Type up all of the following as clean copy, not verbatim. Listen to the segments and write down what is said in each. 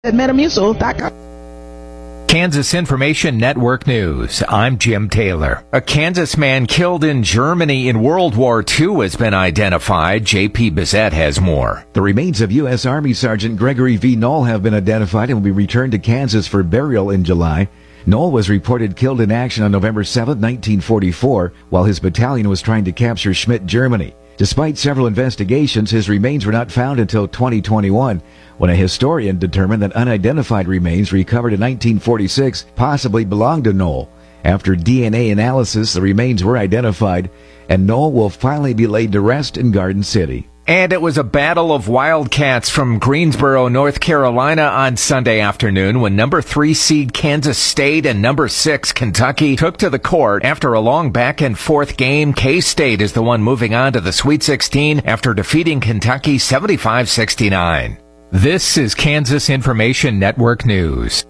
at Metamucil.com. Kansas Information Network News. I'm Jim Taylor. A Kansas man killed in Germany in World War II has been identified. J.P. Bissett has more. The remains of U.S. Army Sergeant Gregory V. Knoll have been identified and will be returned to Kansas for burial in July. Knoll was reported killed in action on November 7, 1944, while his battalion was trying to capture Schmidt, Germany. Despite several investigations, his remains were not found until 2021, when a historian determined that unidentified remains recovered in 1946 possibly belonged to Knoll. After DNA analysis, the remains were identified, and Knoll will finally be laid to rest in Garden City. And it was a battle of Wildcats from Greensboro, North Carolina on Sunday afternoon when number 3 seed Kansas State and number 6 Kentucky took to the court. After a long back and forth game, K-State is the one moving on to the Sweet 16 after defeating Kentucky 75-69. This is Kansas Information Network News.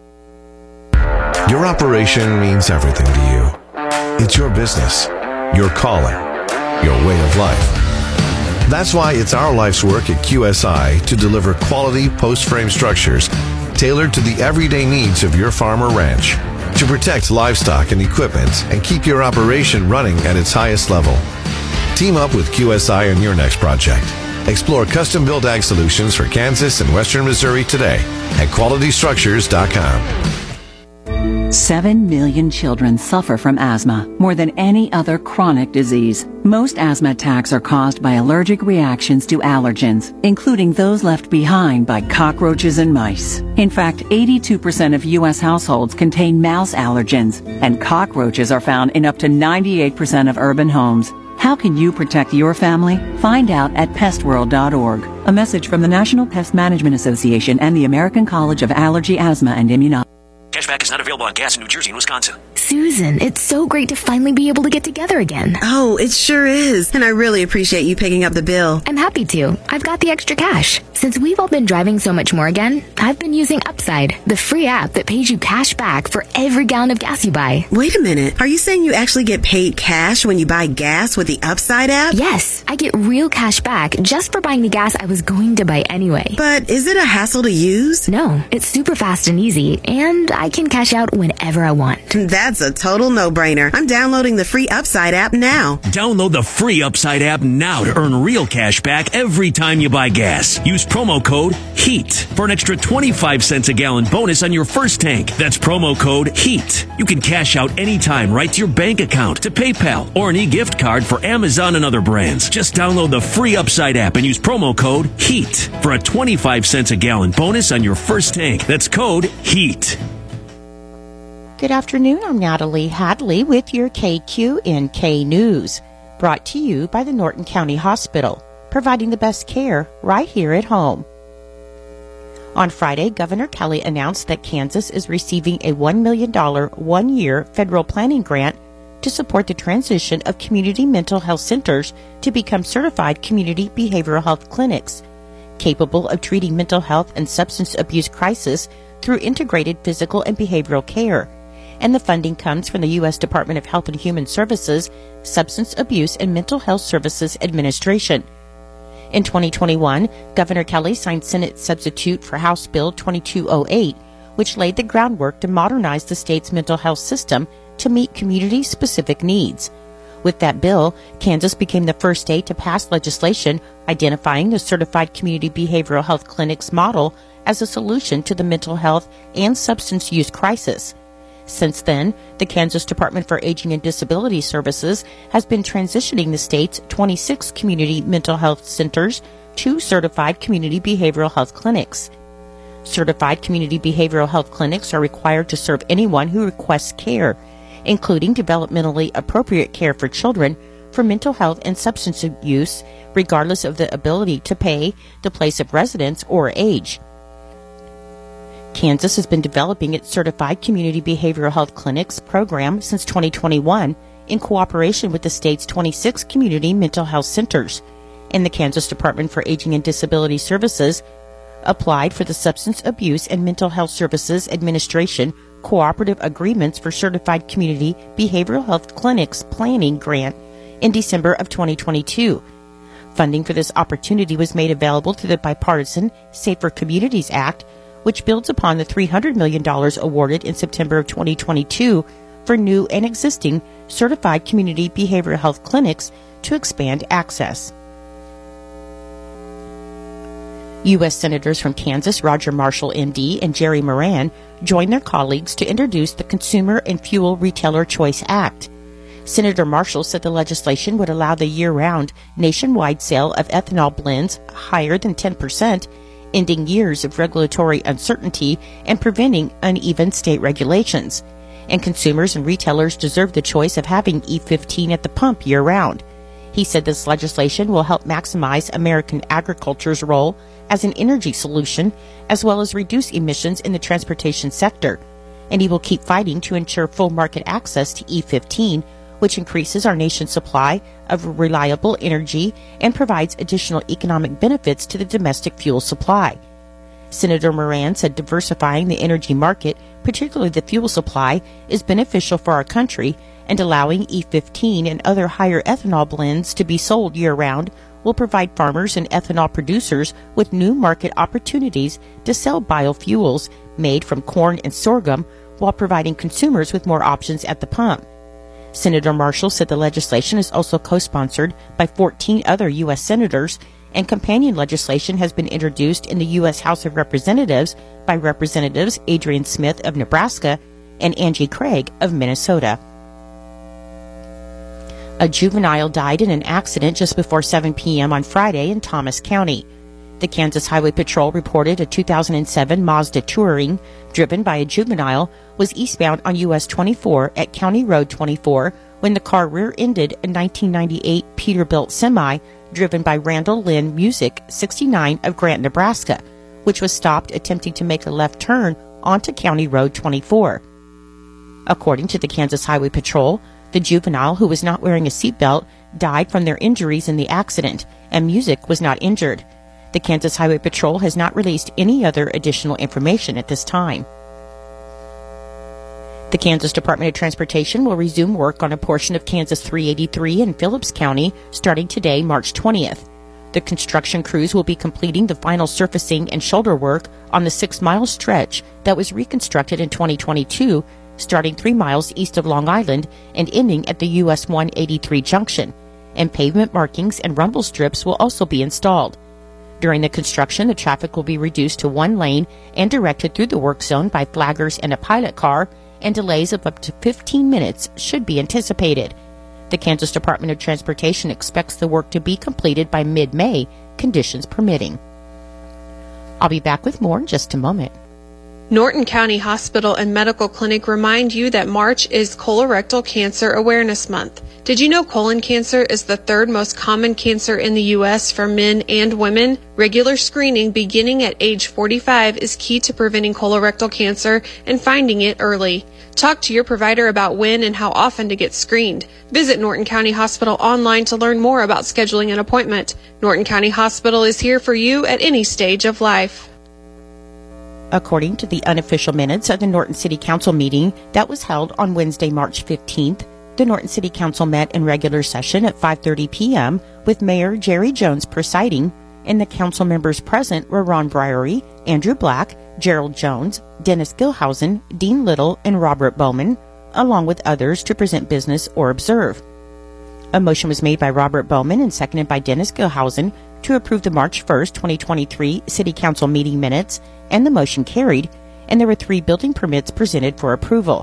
Your operation means everything to you. It's your business, your calling, your way of life. That's why it's our life's work at QSI to deliver quality post-frame structures tailored to the everyday needs of your farm or ranch, to protect livestock and equipment and keep your operation running at its highest level. Team up with QSI on your next project. Explore custom-built ag solutions for Kansas and Western Missouri today at QualityStructures.com. 7 million children suffer from asthma, more than any other chronic disease. Most asthma attacks are caused by allergic reactions to allergens, including those left behind by cockroaches and mice. In fact, 82% of U.S. households contain mouse allergens, and cockroaches are found in up to 98% of urban homes. How can you protect your family? Find out at pestworld.org. A message from the National Pest Management Association and the American College of Allergy, Asthma, and Immunology. Cashback is not available on gas in New Jersey and Wisconsin. Susan, it's so great to finally be able to get together again. Oh, it sure is. And I really appreciate you picking up the bill. I'm happy to. I've got the extra cash. Since we've all been driving so much more again, I've been using Upside, the free app that pays you cash back for every gallon of gas you buy. Wait a minute. Are you saying you actually get paid cash when you buy gas with the Upside app? Yes, I get real cash back just for buying the gas I was going to buy anyway. But is it a hassle to use? No, it's super fast and easy, and I can cash out whenever I want. That's a total no-brainer. I'm downloading the free Upside app now. Download the free Upside app now to earn real cash back every time you buy gas. Use promo code HEAT for an extra 25 cents a gallon bonus on your first tank. That's promo code HEAT. You can cash out anytime right to your bank account, to PayPal, or an e-gift card for Amazon and other brands. Just download the free Upside app and use promo code HEAT for a 25 cents a gallon bonus on your first tank. That's code HEAT. Good afternoon, I'm Natalie Hadley with your KQNK News, brought to you by the Norton County Hospital, providing the best care right here at home. On Friday, Governor Kelly announced that Kansas is receiving a $1 million one-year federal planning grant to support the transition of community mental health centers to become certified community behavioral health clinics, capable of treating mental health and substance abuse crisis through integrated physical and behavioral care. And the funding comes from the U.S. Department of Health and Human Services, Substance Abuse and Mental Health Services Administration. In 2021, Governor Kelly signed Senate Substitute for House Bill 2208, which laid the groundwork to modernize the state's mental health system to meet community-specific needs. With that bill, Kansas became the first state to pass legislation identifying the Certified Community Behavioral Health Clinics model as a solution to the mental health and substance use crisis. Since then, the Kansas Department for Aging and Disability Services has been transitioning the state's 26 community mental health centers to certified community behavioral health clinics. Certified community behavioral health clinics are required to serve anyone who requests care, including developmentally appropriate care for children for mental health and substance abuse, regardless of the ability to pay, the place of residence, or age. Kansas has been developing its Certified Community Behavioral Health Clinics program since 2021 in cooperation with the state's 26 community mental health centers, and the Kansas Department for Aging and Disability Services applied for the Substance Abuse and Mental Health Services Administration Cooperative Agreements for Certified Community Behavioral Health Clinics Planning Grant in December of 2022. Funding for this opportunity was made available through the bipartisan Safer Communities Act, which builds upon the $300 million awarded in September of 2022 for new and existing certified community behavioral health clinics to expand access. U.S. Senators from Kansas Roger Marshall, MD, and Jerry Moran joined their colleagues to introduce the Consumer and Fuel Retailer Choice Act. Senator Marshall said the legislation would allow the year-round nationwide sale of ethanol blends higher than 10%, ending years of regulatory uncertainty and preventing uneven state regulations. And consumers and retailers deserve the choice of having E15 at the pump year-round. He said this legislation will help maximize American agriculture's role as an energy solution, as well as reduce emissions in the transportation sector. And he will keep fighting to ensure full market access to E15, which increases our nation's supply of reliable energy and provides additional economic benefits to the domestic fuel supply. Senator Moran said diversifying the energy market, particularly the fuel supply, is beneficial for our country, and allowing E15 and other higher ethanol blends to be sold year-round will provide farmers and ethanol producers with new market opportunities to sell biofuels made from corn and sorghum, while providing consumers with more options at the pump. Senator Marshall said the legislation is also co-sponsored by 14 other U.S. senators, and companion legislation has been introduced in the U.S. House of Representatives by Representatives Adrian Smith of Nebraska and Angie Craig of Minnesota. A juvenile died in an accident just before 7 p.m. on Friday in Thomas County. The Kansas Highway Patrol reported a 2007 Mazda Touring, driven by a juvenile, was eastbound on US 24 at County Road 24 when the car rear-ended a 1998 Peterbilt semi driven by Randall Lynn Music, 69 of Grant, Nebraska, which was stopped attempting to make a left turn onto County Road 24. According to the Kansas Highway Patrol, the juvenile, who was not wearing a seatbelt, died from their injuries in the accident, and Music was not injured. The Kansas Highway Patrol has not released any other additional information at this time. The Kansas Department of Transportation will resume work on a portion of Kansas 383 in Phillips County starting today, March 20th. The construction crews will be completing the final surfacing and shoulder work on the 6-mile stretch that was reconstructed in 2022, starting 3 miles east of Long Island and ending at the US 183 junction, and pavement markings and rumble strips will also be installed. During the construction, the traffic will be reduced to 1 lane and directed through the work zone by flaggers and a pilot car, and delays of up to 15 minutes should be anticipated. The Kansas Department of Transportation expects the work to be completed by mid-May, conditions permitting. I'll be back with more in just a moment. Norton County Hospital and Medical Clinic remind you that March is Colorectal Cancer Awareness Month. Did you know colon cancer is the 3rd most common cancer in the U.S. for men and women? Regular screening beginning at age 45 is key to preventing colorectal cancer and finding it early. Talk to your provider about when and how often to get screened. Visit Norton County Hospital online to learn more about scheduling an appointment. Norton County Hospital is here for you at any stage of life. According to the unofficial minutes of the Norton City Council meeting that was held on Wednesday, March 15th, the Norton City Council met in regular session at 5:30 p.m. with Mayor Jerry Jones presiding, and the council members present were Ron Briery, Andrew Black, Gerald Jones, Dennis Gilhausen, Dean Little, and Robert Bowman, along with others to present business or observe. A motion was made by Robert Bowman and seconded by Dennis Gilhausen to approve the March 1st, 2023 City Council meeting minutes, and the motion carried, and there were 3 building permits presented for approval.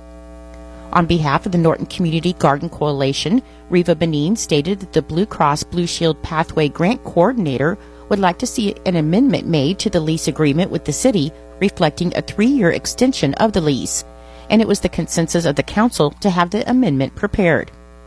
On behalf of the Norton Community Garden Coalition, Reva Benin stated that the Blue Cross Blue Shield Pathway Grant Coordinator would like to see an amendment made to the lease agreement with the city, reflecting a 3-year extension of the lease, and it was the consensus of the council to have the amendment prepared.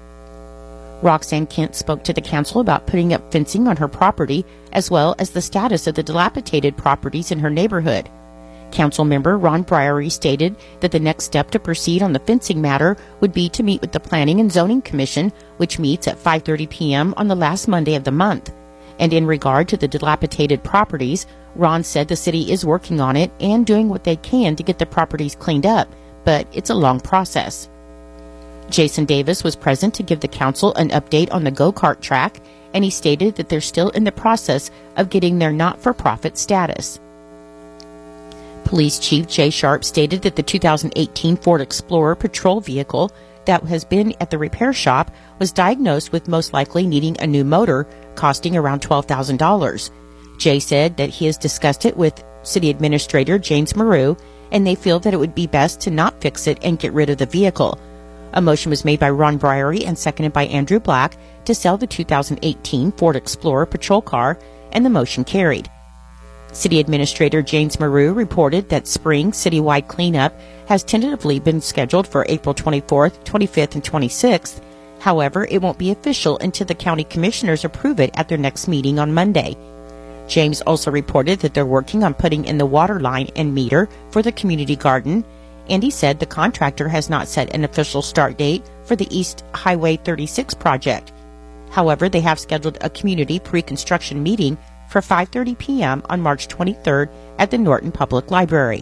Roxanne Kent spoke to the council about putting up fencing on her property, as well as the status of the dilapidated properties in her neighborhood. Council member Ron Briery stated that the next step to proceed on the fencing matter would be to meet with the Planning and Zoning Commission, which meets at 5:30 p.m. on the last Monday of the month. And in regard to the dilapidated properties, Ron said the city is working on it and doing what they can to get the properties cleaned up, but it's a long process. Jason Davis was present to give the council an update on the go-kart track, and he stated that they're still in the process of getting their not-for-profit status. Police Chief Jay Sharp stated that the 2018 Ford Explorer patrol vehicle that has been at the repair shop was diagnosed with most likely needing a new motor, costing around $12,000. Jay said that he has discussed it with City Administrator James Maru, and they feel that it would be best to not fix it and get rid of the vehicle. A motion was made by Ron Briery and seconded by Andrew Black to sell the 2018 Ford Explorer patrol car, and the motion carried. City Administrator James Maru reported that spring citywide cleanup has tentatively been scheduled for April 24th, 25th, and 26th. However, it won't be official until the county commissioners approve it at their next meeting on Monday. James also reported that they're working on putting in the water line and meter for the community garden, and he said the contractor has not set an official start date for the East Highway 36 project. However, they have scheduled a community pre-construction meeting for 5:30 p.m. on March 23rd at the Norton Public Library.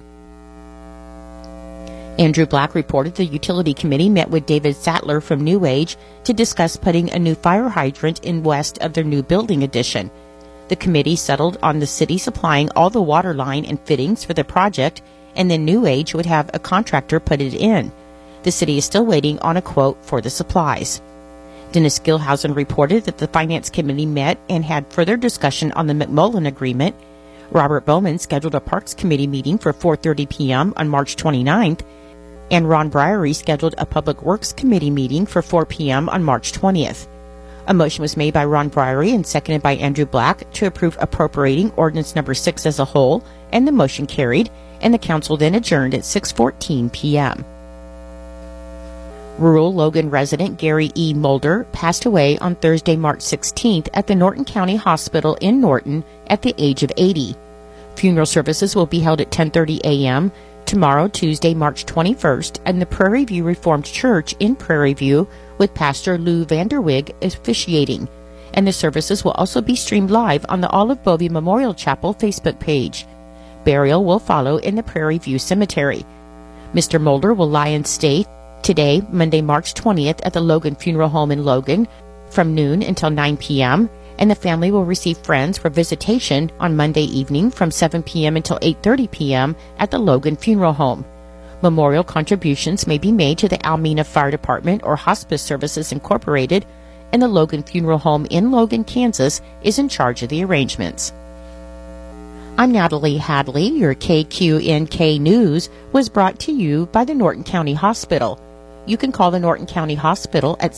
Andrew Black reported the utility committee met with David Sattler from New Age to discuss putting a new fire hydrant in west of their new building addition. The committee settled on the city supplying all the water line and fittings for the project, and then New Age would have a contractor put it in. The city is still waiting on a quote for the supplies. Dennis Gilhausen reported that the Finance Committee met and had further discussion on the McMullen Agreement. Robert Bowman scheduled a Parks Committee meeting for 4:30 p.m. on March 29th, and Ron Briery scheduled a Public Works Committee meeting for 4 p.m. on March 20th. A motion was made by Ron Briery and seconded by Andrew Black to approve appropriating Ordinance Number 6 as a whole, and the motion carried, and the council then adjourned at 6:14 p.m. Rural Logan resident Gary E. Mulder passed away on Thursday, March 16th at the Norton County Hospital in Norton at the age of 80. Funeral services will be held at 10:30 a.m. tomorrow, Tuesday, March 21st, at the Prairie View Reformed Church in Prairie View, with Pastor Lou Vanderwig officiating. And the services will also be streamed live on the Olive Bovey Memorial Chapel Facebook page. Burial will follow in the Prairie View Cemetery. Mr. Mulder will lie in state today, Monday, March 20th, at the Logan Funeral Home in Logan from noon until 9 p.m., and the family will receive friends for visitation on Monday evening from 7 p.m. until 8:30 p.m. at the Logan Funeral Home. Memorial contributions may be made to the Almena Fire Department or Hospice Services Incorporated, and the Logan Funeral Home in Logan, Kansas is in charge of the arrangements. I'm Natalie Hadley. Your KQNK News was brought to you by the Norton County Hospital. You can call the Norton County Hospital at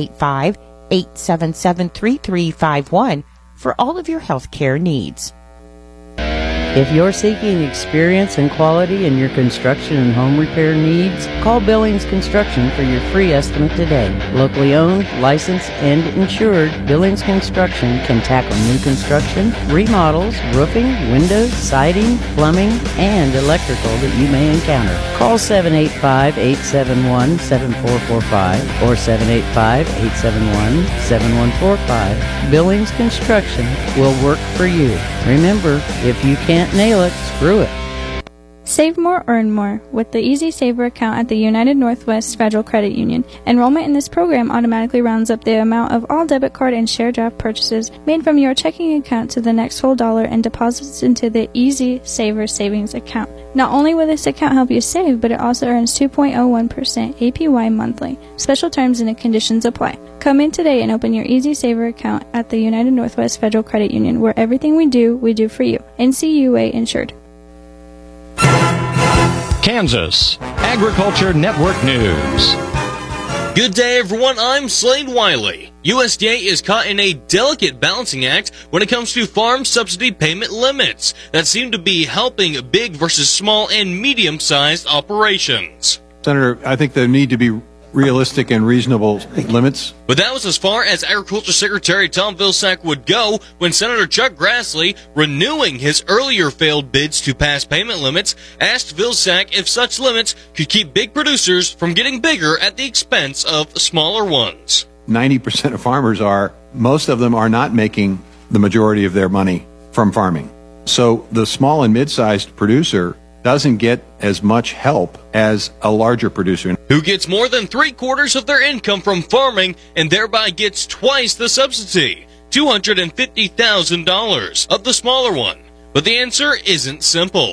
785-877-3351 for all of your health care needs. If you're seeking experience and quality in your construction and home repair needs, call Billings Construction for your free estimate today. Locally owned, licensed, and insured, Billings Construction can tackle new construction, remodels, roofing, windows, siding, plumbing, and electrical that you may encounter. Call 785-871-7445 or 785-871-7145. Billings Construction will work for you. Remember, if you can't nail it, screw it. Save more, earn more with the Easy Saver account at the United Northwest Federal Credit Union. Enrollment in this program automatically rounds up the amount of all debit card and share draft purchases made from your checking account to the next whole dollar and deposits into the Easy Saver savings account. Not only will this account help you save, but it also earns 2.01% APY monthly. Special terms and conditions apply. Come in today and open your Easy Saver account at the United Northwest Federal Credit Union, where everything we do for you. NCUA insured. Kansas Agriculture Network News. Good day, everyone. I'm Slade Wiley. USDA is caught in a delicate balancing act when it comes to farm subsidy payment limits that seem to be helping big versus small and medium-sized operations. Senator, I think there need to be realistic and reasonable limits. But that was as far as Agriculture Secretary Tom Vilsack would go when Senator Chuck Grassley, renewing his earlier failed bids to pass payment limits, asked Vilsack if such limits could keep big producers from getting bigger at the expense of smaller ones. 90% of farmers most of them are not making the majority of their money from farming. So the small and mid-sized producer doesn't get as much help as a larger producer, who gets more than 3/4 of their income from farming and thereby gets twice the subsidy, $250,000 of the smaller one. But the answer isn't simple.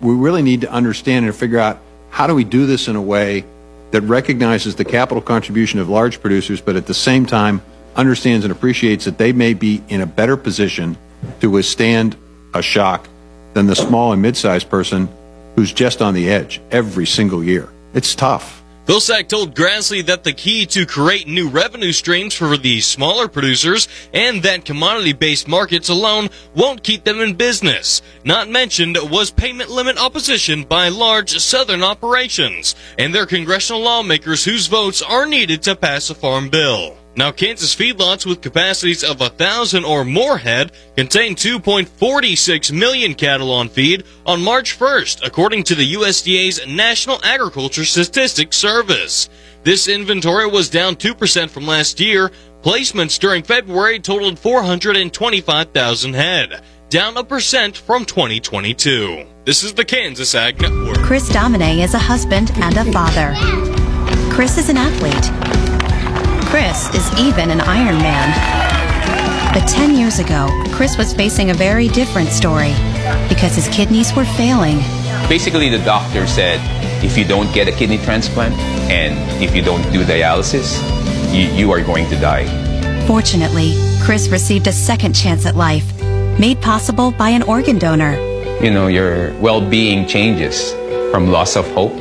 we really need to understand and figure out how do we do this in a way that recognizes the capital contribution of large producers, but at the same time understands and appreciates that they may be in a better position to withstand a shock than the small and mid-sized person who's just on the edge every single year. It's tough. Vilsack told Grassley that the key to create new revenue streams for the smaller producers and that commodity-based markets alone won't keep them in business. Not mentioned was payment limit opposition by large southern operations and their congressional lawmakers whose votes are needed to pass a farm bill. Now, Kansas feedlots with capacities of 1,000 or more head contain 2.46 million cattle on feed on March 1st, according to the USDA's National Agriculture Statistics Service. This inventory was down 2% from last year. Placements during February totaled 425,000 head, down 1% from 2022. This is the Kansas Ag Network. Chris Domine is a husband and a father. Chris is an athlete. Chris is even an Ironman. But 10 years ago, Chris was facing a very different story because his kidneys were failing. Basically, the doctor said, if you don't get a kidney transplant and if you don't do dialysis, you are going to die. Fortunately, Chris received a second chance at life, made possible by an organ donor. You know, your well-being changes from loss of hope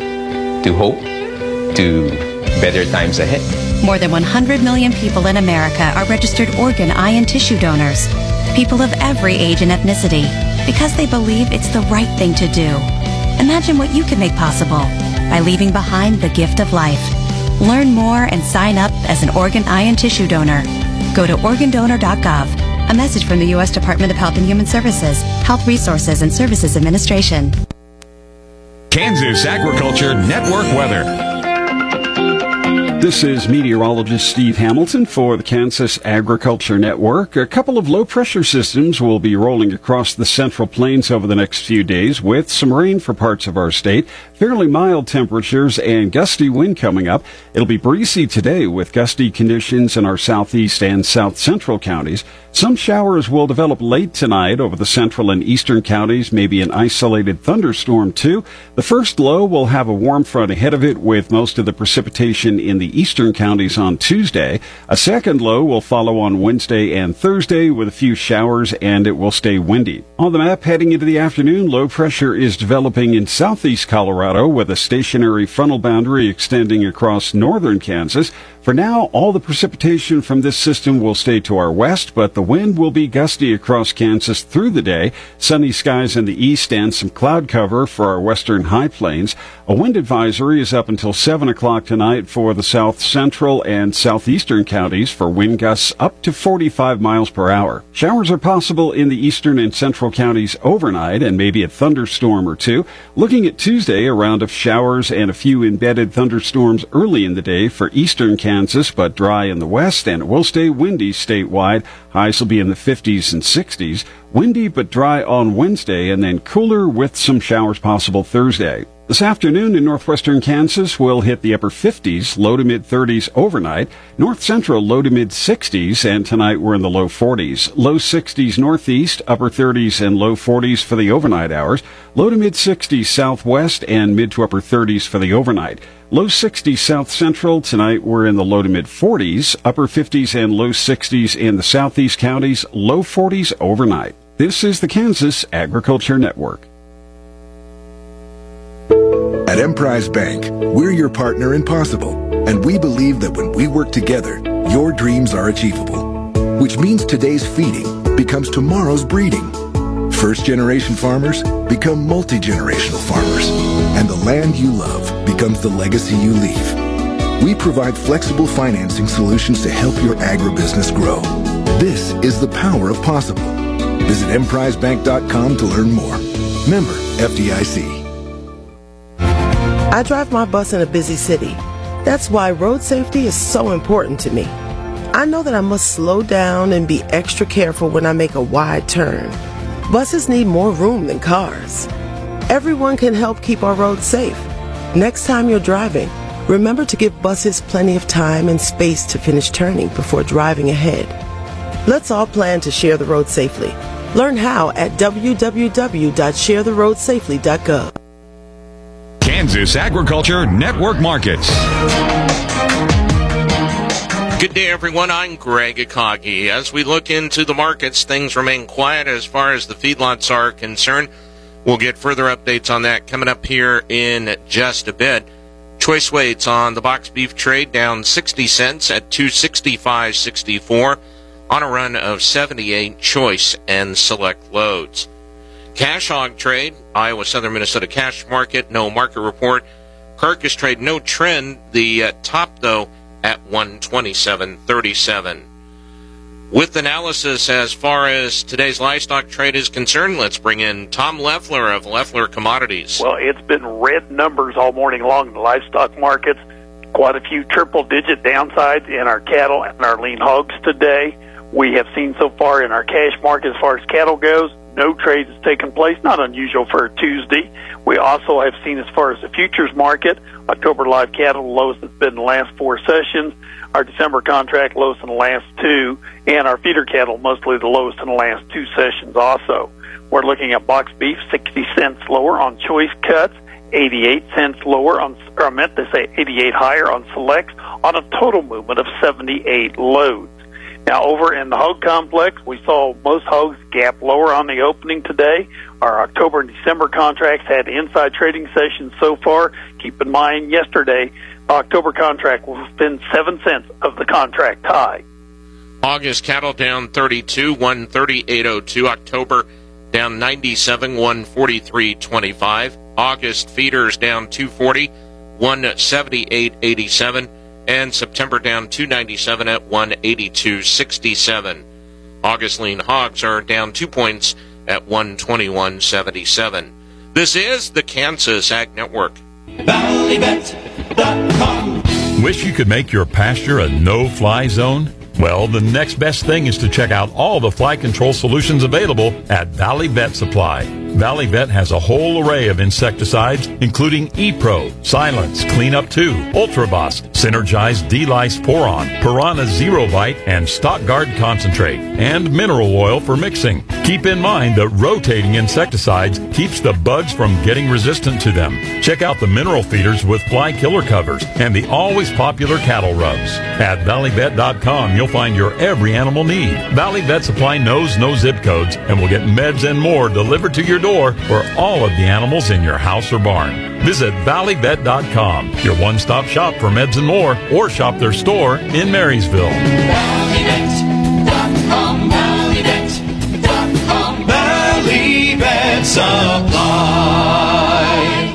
to better times ahead. More than 100 million people in America are registered organ, eye, and tissue donors. People of every age and ethnicity, because they believe it's the right thing to do. Imagine what you can make possible by leaving behind the gift of life. Learn more and sign up as an organ, eye, and tissue donor. Go to organdonor.gov. A message from the U.S. Department of Health and Human Services, Health Resources and Services Administration. Kansas Agriculture Network weather. This is meteorologist Steve Hamilton for the Kansas Agriculture Network. A couple of low-pressure systems will be rolling across the Central Plains over the next few days with some rain for parts of our state, fairly mild temperatures, and gusty wind coming up. It'll be breezy today with gusty conditions in our southeast and south-central counties. Some showers will develop late tonight over the central and eastern counties, maybe an isolated thunderstorm too. The first low will have a warm front ahead of it with most of the precipitation in the eastern counties on Tuesday. A second low will follow on Wednesday and Thursday with a few showers, and it will stay windy. On the map heading into the afternoon, low pressure is developing in southeast Colorado with a stationary frontal boundary extending across northern Kansas. For now, all the precipitation from this system will stay to our west, but the wind will be gusty across Kansas through the day. Sunny skies in the east and some cloud cover for our western high plains. A wind advisory is up until 7 o'clock tonight for the south central and southeastern counties for wind gusts up to 45 miles per hour. Showers are possible in the eastern and central counties overnight and maybe a thunderstorm or two. Looking at Tuesday, a round of showers and a few embedded thunderstorms early in the day for eastern Kansas, but dry in the west, and it will stay windy statewide. Highs will be in the 50s and 60s. Windy but dry on Wednesday, and then cooler with some showers possible Thursday. This afternoon in northwestern Kansas, we'll hit the upper 50s, low to mid 30s overnight. North central, low to mid 60s, and tonight we're in the low 40s. Low 60s northeast, upper 30s and low 40s for the overnight hours. Low to mid 60s southwest, and mid to upper 30s for the overnight. Low 60s south central. Tonight we're in the low to mid 40s, upper 50s and low 60s in the southeast counties, low 40s overnight. This is the Kansas Agriculture Network. At Emprise Bank, we're your partner in possible, and we believe that when we work together, your dreams are achievable. Which means today's feeding becomes tomorrow's breeding. First-generation farmers become multi-generational farmers, and the land you love becomes the legacy you leave. We provide flexible financing solutions to help your agribusiness grow. This is the power of possible. Visit emprisebank.com to learn more. Member FDIC. I drive my bus in a busy city. That's why road safety is so important to me. I know that I must slow down and be extra careful when I make a wide turn. Buses need more room than cars. Everyone can help keep our roads safe. Next time you're driving, remember to give buses plenty of time and space to finish turning before driving ahead. Let's all plan to share the road safely. Learn how at www.sharetheroadsafely.gov. Kansas Agriculture Network Markets. Good day, everyone. I'm Greg Akagi. As we look into the markets, things remain quiet as far as the feedlots are concerned. We'll get further updates on that coming up here in just a bit. Choice weights on the box beef trade down 60 cents at $265.64 on a run of 78 choice and select loads. Cash hog trade, Iowa Southern Minnesota cash market, no market report. Carcass trade, no trend. The top, though, at 127.37. With analysis as far as today's livestock trade is concerned, let's bring in Tom Leffler of Leffler Commodities. Well, it's been red numbers all morning long in the livestock markets. Quite a few triple-digit downsides in our cattle and our lean hogs today. We have seen so far in our cash market, as far as cattle goes, no trade has taken place, not unusual for a Tuesday. We also have seen, as far as the futures market, October live cattle, the lowest it's been in the last 4 sessions. Our December contract, lowest in the last 2. And our feeder cattle, mostly the lowest in the last 2 sessions also. We're looking at box beef, 60 cents lower on choice cuts, 88 cents lower on, or I meant to say 88 higher on selects, on a total movement of 78 loads. Now, over in the hog complex, we saw most hogs gap lower on the opening today. Our October and December contracts had inside trading sessions so far. Keep in mind, yesterday, the October contract was within 7 cents of the contract high. August cattle down 32, 138.02. October down 97, 143.25. August feeders down 240, 178.87. And September down 297 at 182.67. August lean hogs are down 2 points at 121.77. This is the Kansas Ag Network. Valleybet.com. Wish you could make your pasture a no-fly zone? Well, the next best thing is to check out all the fly control solutions available at Valley Vet Supply. Valley Vet has a whole array of insecticides, including E-Pro, Silence, Cleanup 2, Ultraboss, Synergize D-Lice Poron, Piranha Zero Bite, and Stock Guard Concentrate, and mineral oil for mixing. Keep in mind that rotating insecticides keeps the bugs from getting resistant to them. Check out the mineral feeders with fly killer covers and the always popular cattle rubs. At valleyvet.com, you'll find your every animal need. Valley Vet Supply knows no zip codes and will get meds and more delivered to your door for all of the animals in your house or barn. Visit valleyvet.com, your one-stop shop for meds and more, or shop their store in Marysville. Valleyvet.com, Valleyvet.com, Valley Vet Supply.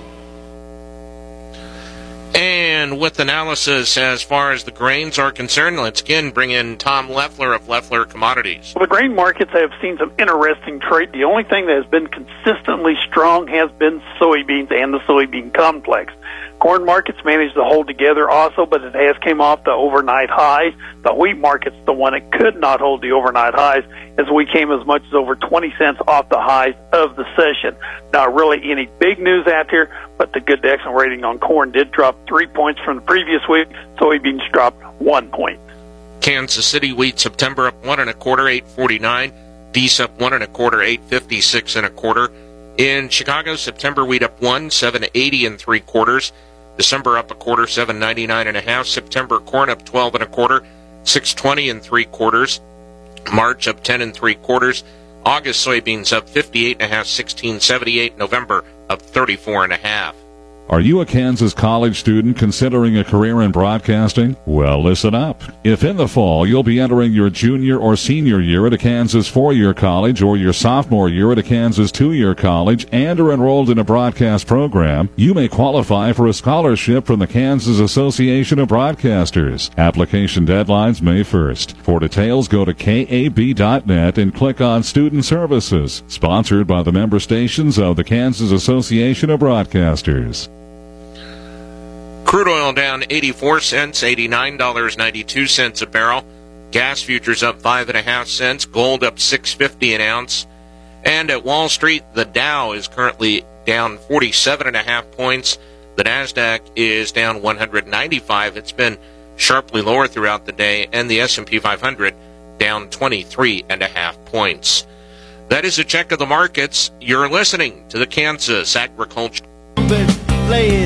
And with analysis as far as the grains are concerned, let's again bring in Tom Leffler of Leffler Commodities. Well, the grain markets have seen some interesting trade. The only thing that has been consistently strong has been soybeans and the soybean complex. Corn markets managed to hold together also, but it has came off the overnight highs. The wheat market's the one that could not hold the overnight highs, as we came as much as over 20 cents off the highs of the session. Not really any big news out here, but the good to excellent rating on corn did drop 3 points from the previous week. Soybeans dropped 1 point. Kansas City wheat September up 1 1/4, 8.49. Dees up 1 1/4, 8.56 1/4. In Chicago, September wheat up 1, 7.80 3/4. December up 1/4, 7.99 1/2. September corn up 12 1/4, 6.20 3/4. March up 10 3/4. August soybeans up 58 1/2, 16.78. November up 34 1/2. Are you a Kansas college student considering a career in broadcasting? Well, listen up. If in the fall you'll be entering your junior or senior year at a Kansas 4-year college or your sophomore year at a Kansas 2-year college and are enrolled in a broadcast program, you may qualify for a scholarship from the Kansas Association of Broadcasters. Application deadlines May 1st. For details, go to kab.net and click on Student Services. Sponsored by the member stations of the Kansas Association of Broadcasters. Crude oil down 84 cents, $89.92 a barrel. Gas futures up 5.5 cents. Gold up $6.50 an ounce. And at Wall Street, the Dow is currently down 47.5 points. The Nasdaq is down 195. It's been sharply lower throughout the day. And the S&P 500 down 23.5 points. That is a check of the markets. You're listening to the Kansas Agriculture. Play